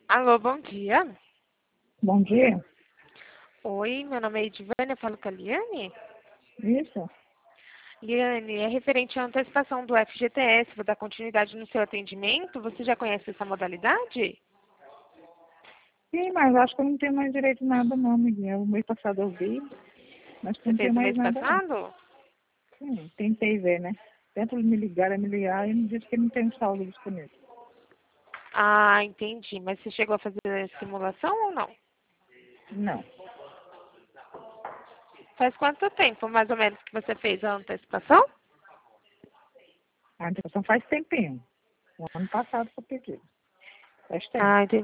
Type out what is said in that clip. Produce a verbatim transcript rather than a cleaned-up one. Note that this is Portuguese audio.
Alô, bom dia. Bom dia. Oi, meu nome é Edivânia, eu falo com a Liane. Isso? Liane, é referente à antecipação do F G T S, vou dar continuidade no seu atendimento. Você já conhece essa modalidade? Sim, mas acho que eu não tenho mais direito a nada não, amiguinha. O mês passado eu vi, mas que eu Você não tenho fez no mais mês nada não. passado? Sim, tentei ver, né? Tento me ligar, me ligar e me disse que não tem saldo disponível. Ah, entendi. Mas você chegou a fazer a simulação ou não? Não. Faz quanto tempo, mais ou menos, que você fez a antecipação? A antecipação faz tempinho. O ano passado que eu pedi. Faz tempo. Ah, entendi.